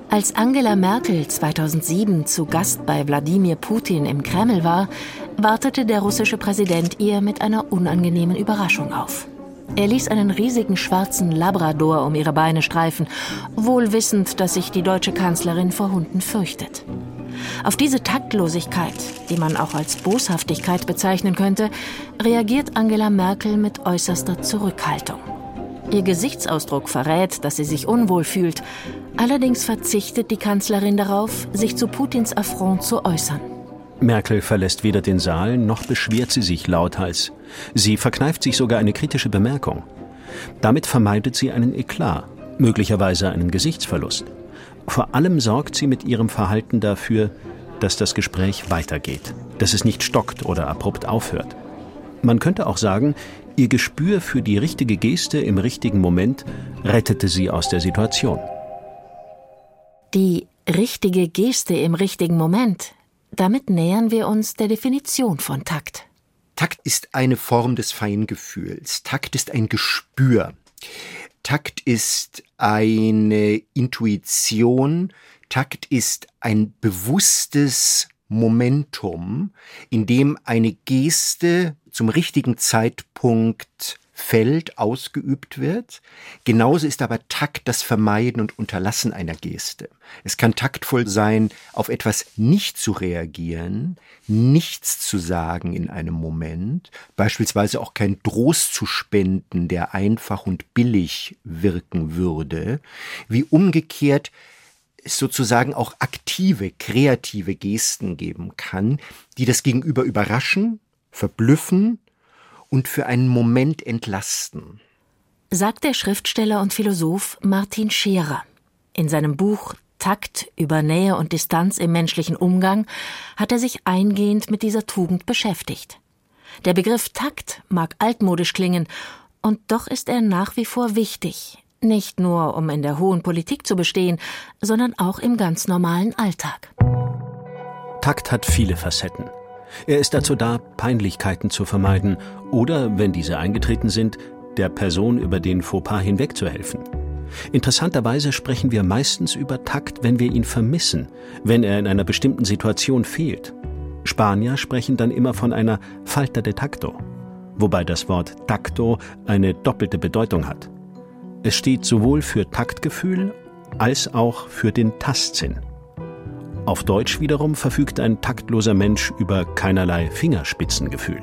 Als Angela Merkel 2007 zu Gast bei Wladimir Putin im Kreml war, wartete der russische Präsident ihr mit einer unangenehmen Überraschung auf. Er ließ einen riesigen schwarzen Labrador um ihre Beine streifen, wohl wissend, dass sich die deutsche Kanzlerin vor Hunden fürchtet. Auf diese Taktlosigkeit, die man auch als Boshaftigkeit bezeichnen könnte, reagiert Angela Merkel mit äußerster Zurückhaltung. Ihr Gesichtsausdruck verrät, dass sie sich unwohl fühlt. Allerdings verzichtet die Kanzlerin darauf, sich zu Putins Affront zu äußern. Merkel verlässt weder den Saal, noch beschwert sie sich lauthals. Sie verkneift sich sogar eine kritische Bemerkung. Damit vermeidet sie einen Eklat, möglicherweise einen Gesichtsverlust. Vor allem sorgt sie mit ihrem Verhalten dafür, dass das Gespräch weitergeht, dass es nicht stockt oder abrupt aufhört. Man könnte auch sagen, ihr Gespür für die richtige Geste im richtigen Moment rettete sie aus der Situation. Die richtige Geste im richtigen Moment, damit nähern wir uns der Definition von Takt. Takt ist eine Form des Feingefühls. Takt ist ein Gespür. Takt ist eine Intuition. Takt ist ein bewusstes Momentum, in dem eine Geste zum richtigen Zeitpunkt fällt, ausgeübt wird. Genauso ist aber Takt das Vermeiden und Unterlassen einer Geste. Es kann taktvoll sein, auf etwas nicht zu reagieren, nichts zu sagen in einem Moment, beispielsweise auch keinen Trost zu spenden, der einfach und billig wirken würde, wie umgekehrt es sozusagen auch aktive, kreative Gesten geben kann, die das Gegenüber überraschen, verblüffen und für einen Moment entlasten. Sagt der Schriftsteller und Philosoph Martin Scherer. In seinem Buch Takt über Nähe und Distanz im menschlichen Umgang hat er sich eingehend mit dieser Tugend beschäftigt. Der Begriff Takt mag altmodisch klingen, und doch ist er nach wie vor wichtig. Nicht nur, um in der hohen Politik zu bestehen, sondern auch im ganz normalen Alltag. Takt hat viele Facetten. Er ist dazu da, Peinlichkeiten zu vermeiden oder, wenn diese eingetreten sind, der Person über den Fauxpas hinwegzuhelfen. Interessanterweise sprechen wir meistens über Takt, wenn wir ihn vermissen, wenn er in einer bestimmten Situation fehlt. Spanier sprechen dann immer von einer Falta de tacto, wobei das Wort tacto eine doppelte Bedeutung hat. Es steht sowohl für Taktgefühl als auch für den Tastsinn. Auf Deutsch wiederum verfügt ein taktloser Mensch über keinerlei Fingerspitzengefühl.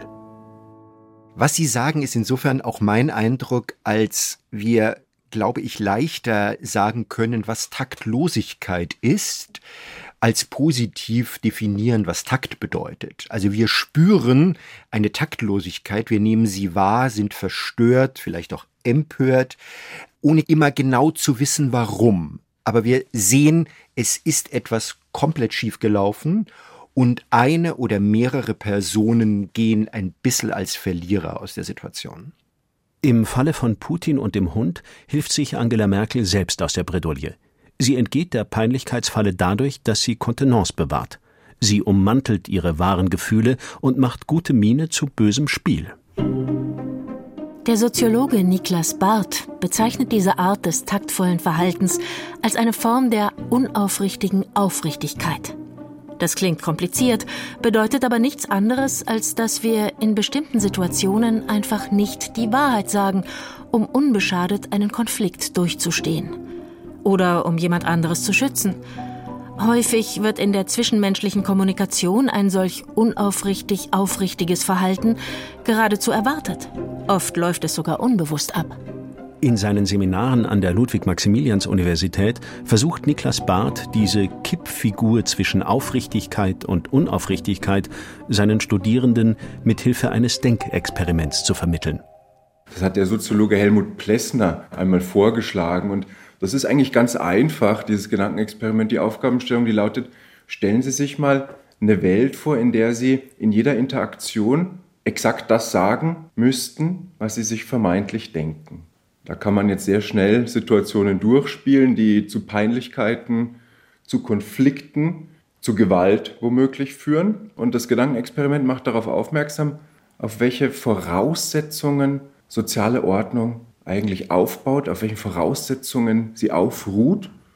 Was Sie sagen, ist insofern auch mein Eindruck, als wir, glaube ich, leichter sagen können, was Taktlosigkeit ist, als positiv definieren, was Takt bedeutet. Also wir spüren eine Taktlosigkeit, wir nehmen sie wahr, sind verstört, vielleicht auch empört, ohne immer genau zu wissen, warum. Aber wir sehen, es ist etwas komplett schief gelaufen und eine oder mehrere Personen gehen ein bisschen als Verlierer aus der Situation. Im Falle von Putin und dem Hund hilft sich Angela Merkel selbst aus der Bredouille. Sie entgeht der Peinlichkeitsfalle dadurch, dass sie Kontenance bewahrt. Sie ummantelt ihre wahren Gefühle und macht gute Miene zu bösem Spiel. Der Soziologe Niklas Barth bezeichnet diese Art des taktvollen Verhaltens als eine Form der unaufrichtigen Aufrichtigkeit. Das klingt kompliziert, bedeutet aber nichts anderes, als dass wir in bestimmten Situationen einfach nicht die Wahrheit sagen, um unbeschadet einen Konflikt durchzustehen. Oder um jemand anderes zu schützen. Häufig wird in der zwischenmenschlichen Kommunikation ein solch unaufrichtig aufrichtiges Verhalten geradezu erwartet. Oft läuft es sogar unbewusst ab. In seinen Seminaren an der Ludwig-Maximilians-Universität versucht Niklas Barth, diese Kippfigur zwischen Aufrichtigkeit und Unaufrichtigkeit seinen Studierenden mithilfe eines Denkexperiments zu vermitteln. Das hat der Soziologe Helmut Plessner einmal vorgeschlagen und das ist eigentlich ganz einfach, dieses Gedankenexperiment. Die Aufgabenstellung, die lautet, stellen Sie sich mal eine Welt vor, in der Sie in jeder Interaktion exakt das sagen müssten, was Sie sich vermeintlich denken. Da kann man jetzt sehr schnell Situationen durchspielen, die zu Peinlichkeiten, zu Konflikten, zu Gewalt womöglich führen. Und das Gedankenexperiment macht darauf aufmerksam, auf welche Voraussetzungen soziale Ordnung eigentlich aufbaut, auf welchen Voraussetzungen sie aufruht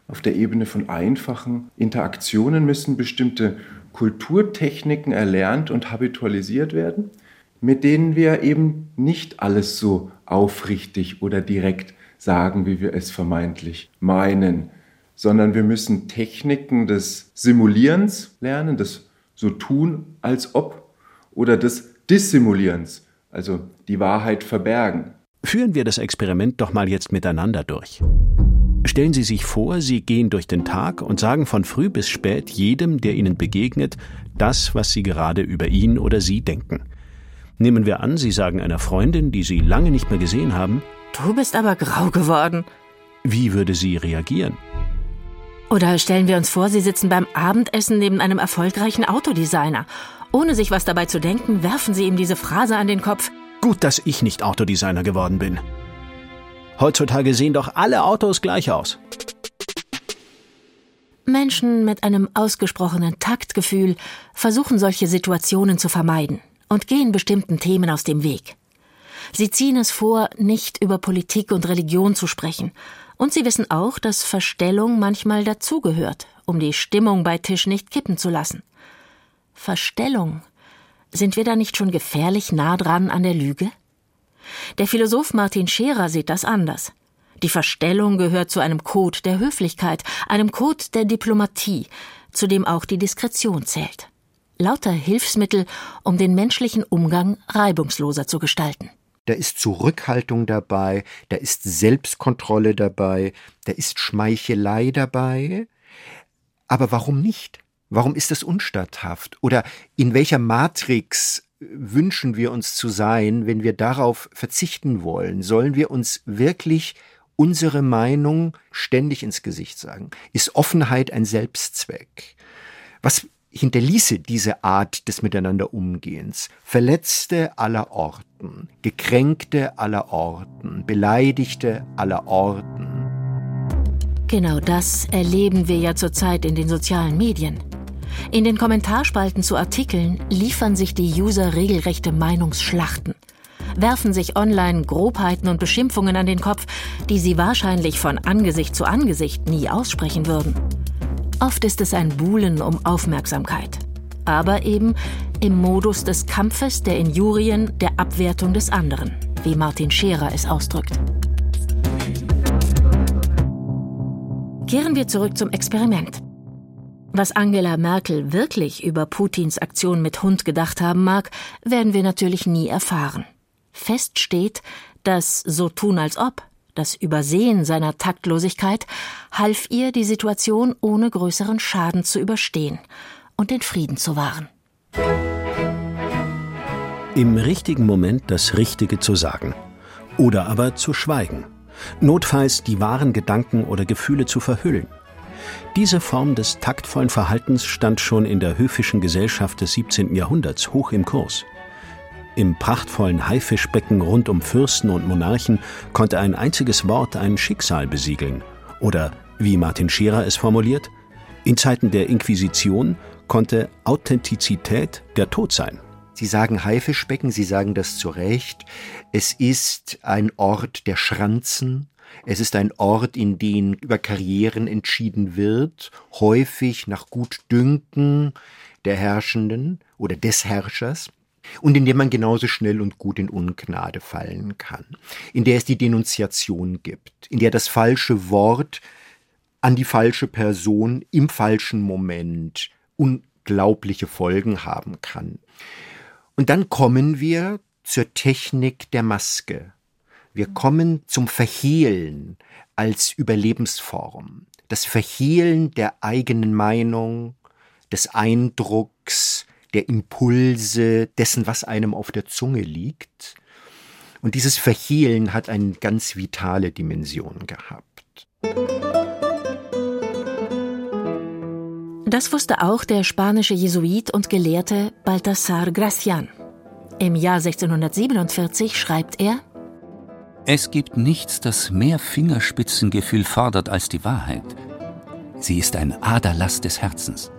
Auf der Ebene von einfachen Interaktionen müssen bestimmte Kulturtechniken erlernt und habitualisiert werden, mit denen wir eben nicht alles so aufrichtig oder direkt sagen, wie wir es vermeintlich meinen, sondern wir müssen Techniken des Simulierens lernen, des so tun, als ob, oder des Dissimulierens, also die Wahrheit verbergen. Führen wir das Experiment doch mal jetzt miteinander durch. Stellen Sie sich vor, Sie gehen durch den Tag und sagen von früh bis spät jedem, der Ihnen begegnet, das, was Sie gerade über ihn oder sie denken. Nehmen wir an, Sie sagen einer Freundin, die Sie lange nicht mehr gesehen haben: Du bist aber grau geworden. Wie würde sie reagieren? Oder stellen wir uns vor, Sie sitzen beim Abendessen neben einem erfolgreichen Autodesigner. Ohne sich was dabei zu denken, werfen Sie ihm diese Phrase an den Kopf: Gut, dass ich nicht Autodesigner geworden bin. Heutzutage sehen doch alle Autos gleich aus. Menschen mit einem ausgesprochenen Taktgefühl versuchen solche Situationen zu vermeiden und gehen bestimmten Themen aus dem Weg. Sie ziehen es vor, nicht über Politik und Religion zu sprechen. Und sie wissen auch, dass Verstellung manchmal dazugehört, um die Stimmung bei Tisch nicht kippen zu lassen. Verstellung? Sind wir da nicht schon gefährlich nah dran an der Lüge? Der Philosoph Martin Scherer sieht das anders. Die Verstellung gehört zu einem Code der Höflichkeit, einem Code der Diplomatie, zu dem auch die Diskretion zählt. Lauter Hilfsmittel, um den menschlichen Umgang reibungsloser zu gestalten. Da ist Zurückhaltung dabei, da ist Selbstkontrolle dabei, da ist Schmeichelei dabei. Aber warum nicht? Warum ist das unstatthaft? Oder in welcher Matrix wünschen wir uns zu sein, wenn wir darauf verzichten wollen? Sollen wir uns wirklich unsere Meinung ständig ins Gesicht sagen? Ist Offenheit ein Selbstzweck? Was hinterließe diese Art des Miteinanderumgehens? Verletzte aller Orten, Gekränkte aller Orten, Beleidigte aller Orten. Genau das erleben wir ja zurzeit in den sozialen Medien. In den Kommentarspalten zu Artikeln liefern sich die User regelrechte Meinungsschlachten, werfen sich online Grobheiten und Beschimpfungen an den Kopf, die sie wahrscheinlich von Angesicht zu Angesicht nie aussprechen würden. Oft ist es ein Buhlen um Aufmerksamkeit, aber eben im Modus des Kampfes, der Injurien, der Abwertung des anderen, wie Martin Scherer es ausdrückt. Kehren wir zurück zum Experiment. Was Angela Merkel wirklich über Putins Aktion mit Hund gedacht haben mag, werden wir natürlich nie erfahren. Fest steht, das so tun als ob, das Übersehen seiner Taktlosigkeit, half ihr, die Situation ohne größeren Schaden zu überstehen und den Frieden zu wahren. Im richtigen Moment das Richtige zu sagen. Oder aber zu schweigen. Notfalls die wahren Gedanken oder Gefühle zu verhüllen. Diese Form des taktvollen Verhaltens stand schon in der höfischen Gesellschaft des 17. Jahrhunderts hoch im Kurs. Im prachtvollen Haifischbecken rund um Fürsten und Monarchen konnte ein einziges Wort ein Schicksal besiegeln. Oder, wie Martin Scherer es formuliert, in Zeiten der Inquisition konnte Authentizität der Tod sein. Sie sagen Haifischbecken, Sie sagen das zu Recht. Es ist ein Ort der Schranzen. Es ist ein Ort, in dem über Karrieren entschieden wird, häufig nach Gutdünken der Herrschenden oder des Herrschers, und in dem man genauso schnell und gut in Ungnade fallen kann, in der es die Denunziation gibt, in der das falsche Wort an die falsche Person im falschen Moment unglaubliche Folgen haben kann. Und dann kommen wir zur Technik der Maske. Wir kommen zum Verhehlen als Überlebensform. Das Verhehlen der eigenen Meinung, des Eindrucks, der Impulse, dessen, was einem auf der Zunge liegt. Und dieses Verhehlen hat eine ganz vitale Dimension gehabt. Das wusste auch der spanische Jesuit und Gelehrte Baltasar Gracián. Im Jahr 1647 schreibt er: Es gibt nichts, das mehr Fingerspitzengefühl fordert als die Wahrheit. Sie ist ein Aderlass des Herzens.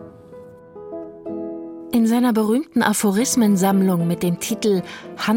In seiner berühmten Aphorismensammlung mit dem Titel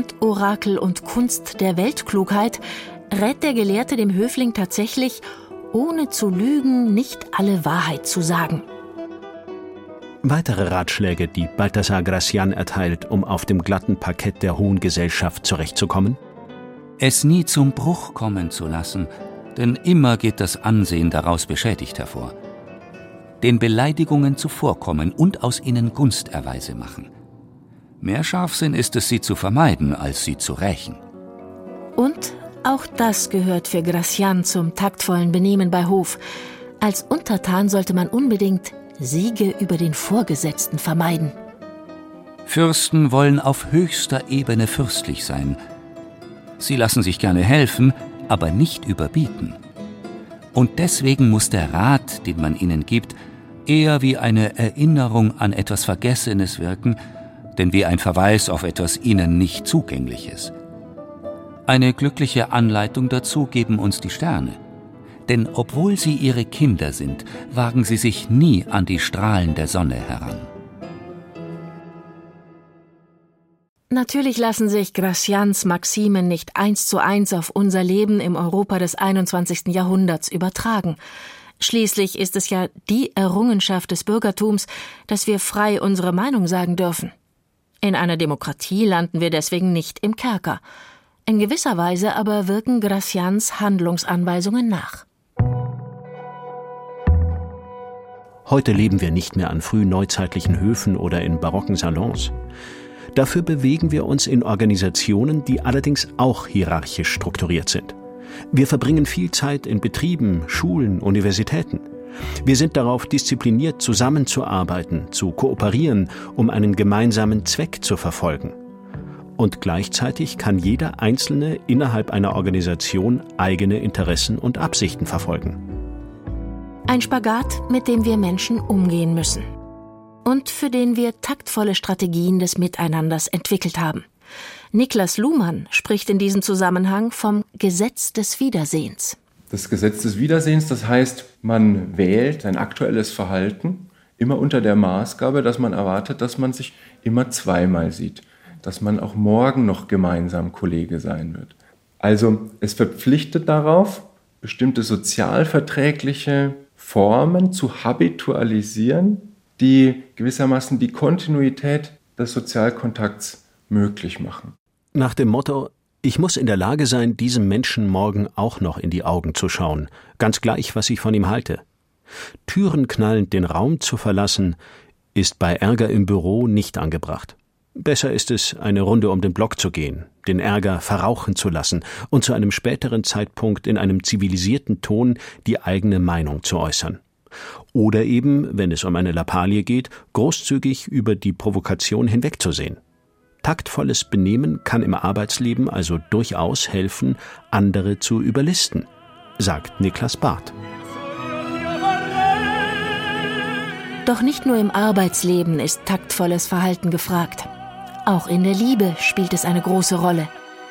Handorakel und Kunst der Weltklugheit rät der Gelehrte dem Höfling tatsächlich, ohne zu lügen, nicht alle Wahrheit zu sagen. Weitere Ratschläge, die Balthasar Gracián erteilt, um auf dem glatten Parkett der hohen Gesellschaft zurechtzukommen? Es nie zum Bruch kommen zu lassen, denn immer geht das Ansehen daraus beschädigt hervor. Den Beleidigungen zuvorkommen und aus ihnen Gunsterweise machen. Mehr Scharfsinn ist es, sie zu vermeiden, als sie zu rächen. Und auch das gehört für Gracián zum taktvollen Benehmen bei Hof. Als Untertan sollte man unbedingt Siege über den Vorgesetzten vermeiden. Fürsten wollen auf höchster Ebene fürstlich sein. Sie lassen sich gerne helfen, aber nicht überbieten. Und deswegen muss der Rat, den man ihnen gibt, eher wie eine Erinnerung an etwas Vergessenes wirken, denn wie ein Verweis auf etwas ihnen nicht Zugängliches. Eine glückliche Anleitung dazu geben uns die Sterne. Denn obwohl sie ihre Kinder sind, wagen sie sich nie an die Strahlen der Sonne heran. Natürlich lassen sich Graciáns Maximen nicht 1:1 auf unser Leben im Europa des 21. Jahrhunderts übertragen. Schließlich ist es ja die Errungenschaft des Bürgertums, dass wir frei unsere Meinung sagen dürfen. In einer Demokratie landen wir deswegen nicht im Kerker. In gewisser Weise aber wirken Graciáns Handlungsanweisungen nach. Heute leben wir nicht mehr an frühneuzeitlichen Höfen oder in barocken Salons. Dafür bewegen wir uns in Organisationen, die allerdings auch hierarchisch strukturiert sind. Wir verbringen viel Zeit in Betrieben, Schulen, Universitäten. Wir sind darauf diszipliniert, zusammenzuarbeiten, zu kooperieren, um einen gemeinsamen Zweck zu verfolgen. Und gleichzeitig kann jeder Einzelne innerhalb einer Organisation eigene Interessen und Absichten verfolgen. Ein Spagat, mit dem wir Menschen umgehen müssen. Und für den wir taktvolle Strategien des Miteinanders entwickelt haben. Niklas Luhmann spricht in diesem Zusammenhang vom Gesetz des Wiedersehens. Das Gesetz des Wiedersehens, das heißt, man wählt sein aktuelles Verhalten immer unter der Maßgabe, dass man erwartet, dass man sich immer zweimal sieht. Dass man auch morgen noch gemeinsam Kollege sein wird. Also es verpflichtet darauf, bestimmte sozialverträgliche Formen zu habitualisieren, die gewissermaßen die Kontinuität des Sozialkontakts möglich machen. Nach dem Motto, ich muss in der Lage sein, diesem Menschen morgen auch noch in die Augen zu schauen, ganz gleich, was ich von ihm halte. Türenknallend den Raum zu verlassen, ist bei Ärger im Büro nicht angebracht. Besser ist es, eine Runde um den Block zu gehen, den Ärger verrauchen zu lassen und zu einem späteren Zeitpunkt in einem zivilisierten Ton die eigene Meinung zu äußern. Oder eben, wenn es um eine Lappalie geht, großzügig über die Provokation hinwegzusehen. Taktvolles Benehmen kann im Arbeitsleben also durchaus helfen, andere zu überlisten, sagt Niklas Barth. Doch nicht nur im Arbeitsleben ist taktvolles Verhalten gefragt. Auch in der Liebe spielt es eine große Rolle.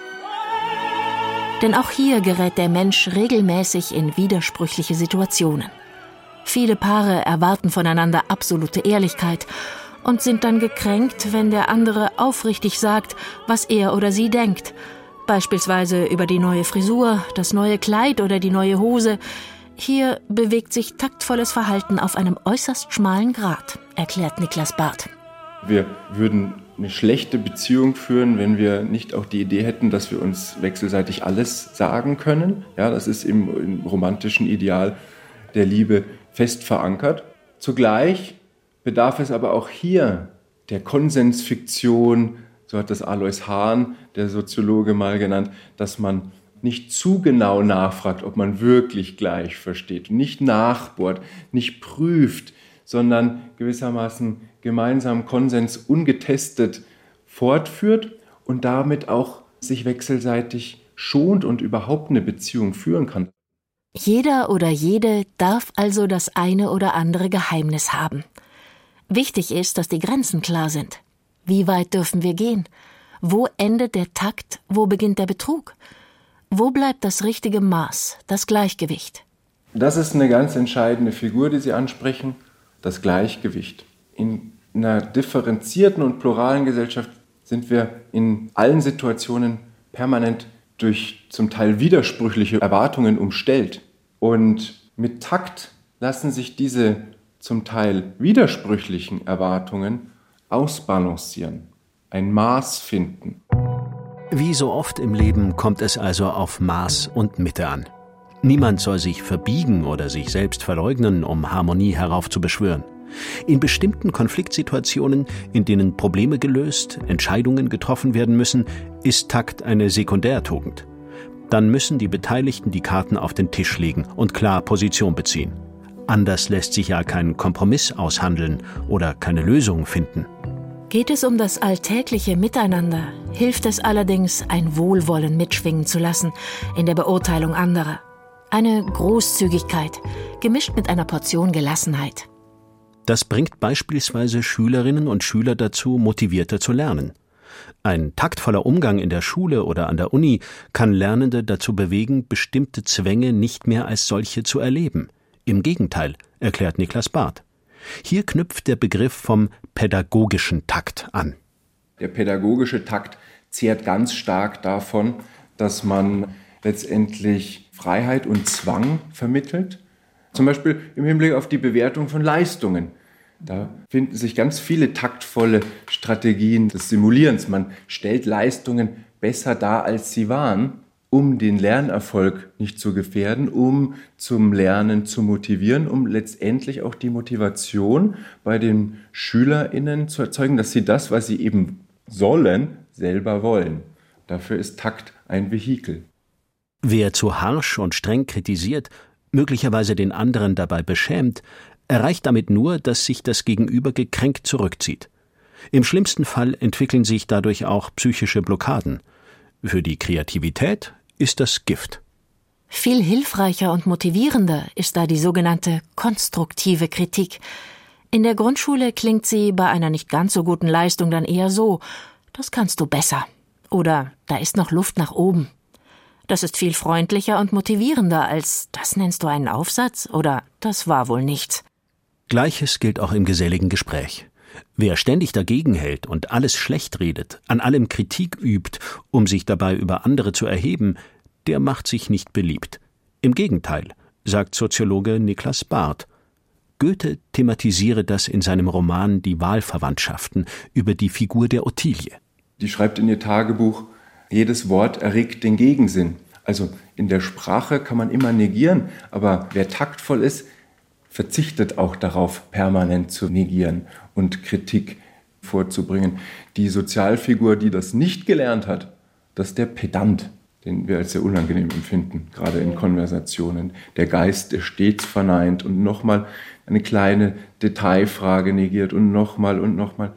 Denn auch hier gerät der Mensch regelmäßig in widersprüchliche Situationen. Viele Paare erwarten voneinander absolute Ehrlichkeit und sind dann gekränkt, wenn der andere aufrichtig sagt, was er oder sie denkt. Beispielsweise über die neue Frisur, das neue Kleid oder die neue Hose. Hier bewegt sich taktvolles Verhalten auf einem äußerst schmalen Grat, erklärt Niklas Barth. Wir würden eine schlechte Beziehung führen, wenn wir nicht auch die Idee hätten, dass wir uns wechselseitig alles sagen können. Ja, das ist im romantischen Ideal der Liebe fest verankert. Zugleich bedarf es aber auch hier der Konsensfiktion, so hat das Alois Hahn, der Soziologe, mal genannt, dass man nicht zu genau nachfragt, ob man wirklich gleich versteht, nicht nachbohrt, nicht prüft, sondern gewissermaßen gemeinsam Konsens ungetestet fortführt und damit auch sich wechselseitig schont und überhaupt eine Beziehung führen kann. Jeder oder jede darf also das eine oder andere Geheimnis haben. Wichtig ist, dass die Grenzen klar sind. Wie weit dürfen wir gehen? Wo endet der Takt? Wo beginnt der Betrug? Wo bleibt das richtige Maß, das Gleichgewicht? Das ist eine ganz entscheidende Figur, die Sie ansprechen, das Gleichgewicht. In einer differenzierten und pluralen Gesellschaft sind wir in allen Situationen permanent durch zum Teil widersprüchliche Erwartungen umstellt. Und Mit Takt lassen sich diese zum Teil widersprüchlichen Erwartungen ausbalancieren, ein Maß finden. Wie so oft im Leben kommt es also auf Maß und Mitte an. Niemand soll sich verbiegen oder sich selbst verleugnen, um Harmonie heraufzubeschwören. In bestimmten Konfliktsituationen, in denen Probleme gelöst, Entscheidungen getroffen werden müssen, ist Takt eine Sekundärtugend. Dann müssen die Beteiligten die Karten auf den Tisch legen und klar Position beziehen. Anders lässt sich ja kein Kompromiss aushandeln oder keine Lösung finden. Geht es um das alltägliche Miteinander, hilft es allerdings, ein Wohlwollen mitschwingen zu lassen in der Beurteilung anderer. Eine Großzügigkeit, gemischt mit einer Portion Gelassenheit. Das bringt beispielsweise Schülerinnen und Schüler dazu, motivierter zu lernen. Ein taktvoller Umgang in der Schule oder an der Uni kann Lernende dazu bewegen, bestimmte Zwänge nicht mehr als solche zu erleben. Im Gegenteil, erklärt Niklas Barth. Hier knüpft der Begriff vom pädagogischen Takt an. Der pädagogische Takt zehrt ganz stark davon, dass man letztendlich Freiheit und Zwang vermittelt. Zum Beispiel im Hinblick auf die Bewertung von Leistungen. Da finden sich ganz viele taktvolle Strategien des Simulierens. Man stellt Leistungen besser dar, als sie waren, um den Lernerfolg nicht zu gefährden, um zum Lernen zu motivieren, um letztendlich auch die Motivation bei den SchülerInnen zu erzeugen, dass sie das, was sie eben sollen, selber wollen. Dafür ist Takt ein Vehikel. Wer zu harsch und streng kritisiert, möglicherweise den anderen dabei beschämt, erreicht damit nur, dass sich das Gegenüber gekränkt zurückzieht. Im schlimmsten Fall entwickeln sich dadurch auch psychische Blockaden. Für die Kreativität ist das Gift. Viel hilfreicher und motivierender ist da die sogenannte konstruktive Kritik. In der Grundschule klingt sie bei einer nicht ganz so guten Leistung dann eher so: Das kannst du besser. Oder da ist noch Luft nach oben. Das ist viel freundlicher und motivierender als: Das nennst du einen Aufsatz? Oder das war wohl nichts. Gleiches gilt auch im geselligen Gespräch. Wer ständig dagegen hält und alles schlecht redet, an allem Kritik übt, um sich dabei über andere zu erheben, der macht sich nicht beliebt. Im Gegenteil, sagt Soziologe Niklas Barth. Goethe thematisiere das in seinem Roman Die Wahlverwandtschaften über die Figur der Ottilie. Die schreibt in ihr Tagebuch: Jedes Wort erregt den Gegensinn. Also in der Sprache kann man immer negieren, aber wer taktvoll ist, verzichtet auch darauf, permanent zu negieren und Kritik vorzubringen. Die Sozialfigur, die das nicht gelernt hat, das ist der Pedant, den wir als sehr unangenehm empfinden, gerade in Konversationen. Der Geist, der stets verneint und nochmal eine kleine Detailfrage negiert und nochmal und nochmal.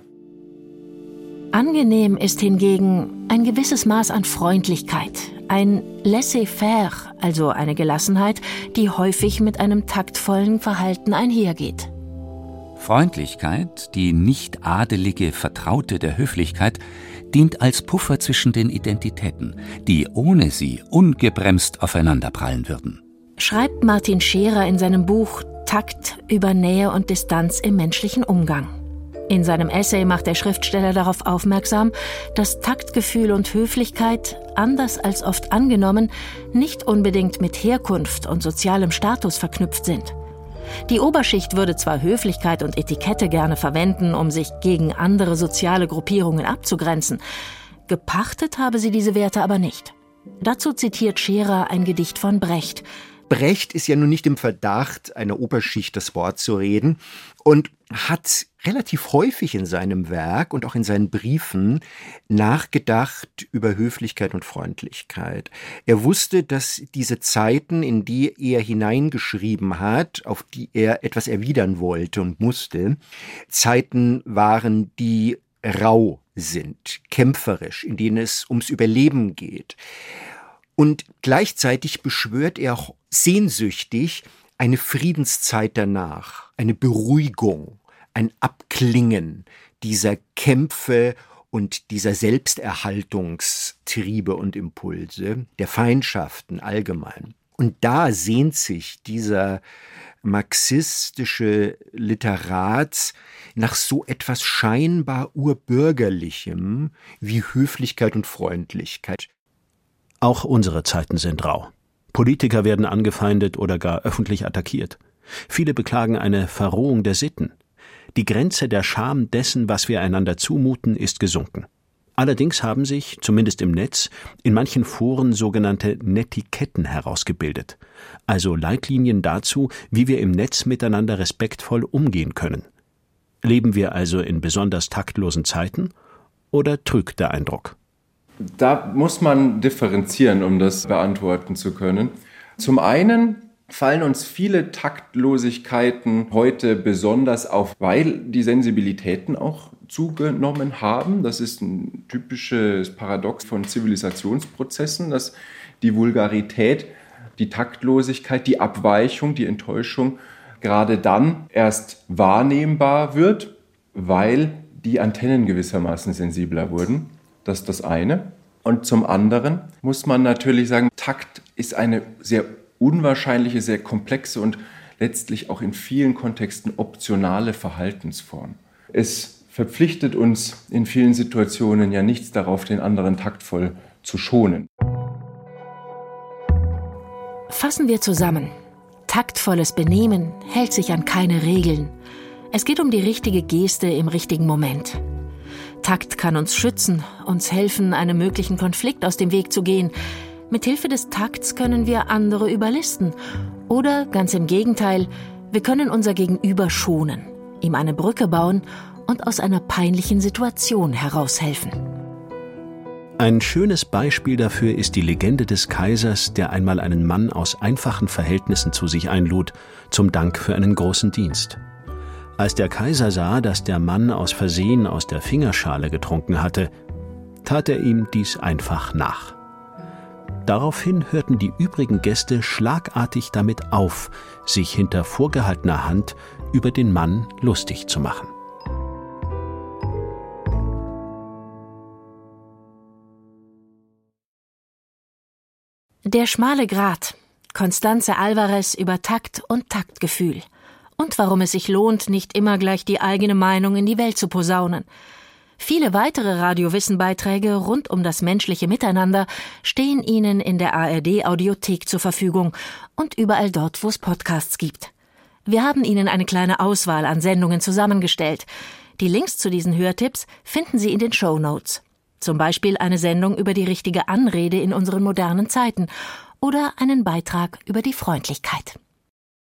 Angenehm ist hingegen ein gewisses Maß an Freundlichkeit, ein laissez-faire, also eine Gelassenheit, die häufig mit einem taktvollen Verhalten einhergeht. Freundlichkeit, die nicht adelige Vertraute der Höflichkeit, dient als Puffer zwischen den Identitäten, die ohne sie ungebremst aufeinanderprallen würden. Schreibt Martin Scherer in seinem Buch Takt über Nähe und Distanz im menschlichen Umgang. In seinem Essay macht der Schriftsteller darauf aufmerksam, dass Taktgefühl und Höflichkeit, anders als oft angenommen, nicht unbedingt mit Herkunft und sozialem Status verknüpft sind. Die Oberschicht würde zwar Höflichkeit und Etikette gerne verwenden, um sich gegen andere soziale Gruppierungen abzugrenzen. Gepachtet habe sie diese Werte aber nicht. Dazu zitiert Scherer ein Gedicht von Brecht. Brecht ist ja nun nicht im Verdacht, einer Oberschicht das Wort zu reden und hat relativ häufig in seinem Werk und auch in seinen Briefen nachgedacht über Höflichkeit und Freundlichkeit. Er wusste, dass diese Zeiten, in die er hineingeschrieben hat, auf die er etwas erwidern wollte und musste, Zeiten waren, die rau sind, kämpferisch, in denen es ums Überleben geht. Und gleichzeitig beschwört er auch sehnsüchtig eine Friedenszeit danach, eine Beruhigung, ein Abklingen dieser Kämpfe und dieser Selbsterhaltungstriebe und Impulse, der Feindschaften allgemein. Und da sehnt sich dieser marxistische Literat nach so etwas scheinbar Urbürgerlichem wie Höflichkeit und Freundlichkeit. Auch unsere Zeiten sind rau. Politiker werden angefeindet oder gar öffentlich attackiert. Viele beklagen eine Verrohung der Sitten. Die Grenze der Scham dessen, was wir einander zumuten, ist gesunken. Allerdings haben sich, zumindest im Netz, in manchen Foren sogenannte Netiquetten herausgebildet, also Leitlinien dazu, wie wir im Netz miteinander respektvoll umgehen können. Leben wir also in besonders taktlosen Zeiten oder trügt der Eindruck? Da muss man differenzieren, um das beantworten zu können. Zum einen fallen uns viele Taktlosigkeiten heute besonders auf, weil die Sensibilitäten auch zugenommen haben. Das ist ein typisches Paradox von Zivilisationsprozessen, dass die Vulgarität, die Taktlosigkeit, die Abweichung, die Enttäuschung gerade dann erst wahrnehmbar wird, weil die Antennen gewissermaßen sensibler wurden. Das ist das eine. Und zum anderen muss man natürlich sagen, Takt ist eine sehr unwahrscheinliche, sehr komplexe und letztlich auch in vielen Kontexten optionale Verhaltensform. Es verpflichtet uns in vielen Situationen ja nichts darauf, den anderen taktvoll zu schonen. Fassen wir zusammen. Taktvolles Benehmen hält sich an keine Regeln. Es geht um die richtige Geste im richtigen Moment. Takt kann uns schützen, uns helfen, einem möglichen Konflikt aus dem Weg zu gehen. Mithilfe des Takts können wir andere überlisten. Oder, ganz im Gegenteil, wir können unser Gegenüber schonen, ihm eine Brücke bauen und aus einer peinlichen Situation heraushelfen. Ein schönes Beispiel dafür ist die Legende des Kaisers, der einmal einen Mann aus einfachen Verhältnissen zu sich einlud, zum Dank für einen großen Dienst. Als der Kaiser sah, dass der Mann aus Versehen aus der Fingerschale getrunken hatte, tat er ihm dies einfach nach. Daraufhin hörten die übrigen Gäste schlagartig damit auf, sich hinter vorgehaltener Hand über den Mann lustig zu machen. Der schmale Grat. Constanze Alvarez über Takt und Taktgefühl. Und warum es sich lohnt, nicht immer gleich die eigene Meinung in die Welt zu posaunen. Viele weitere Radio-Wissen-Beiträge rund um das menschliche Miteinander stehen Ihnen in der ARD-Audiothek zur Verfügung und überall dort, wo es Podcasts gibt. Wir haben Ihnen eine kleine Auswahl an Sendungen zusammengestellt. Die Links zu diesen Hörtipps finden Sie in den Shownotes. Zum Beispiel eine Sendung über die richtige Anrede in unseren modernen Zeiten oder einen Beitrag über die Freundlichkeit.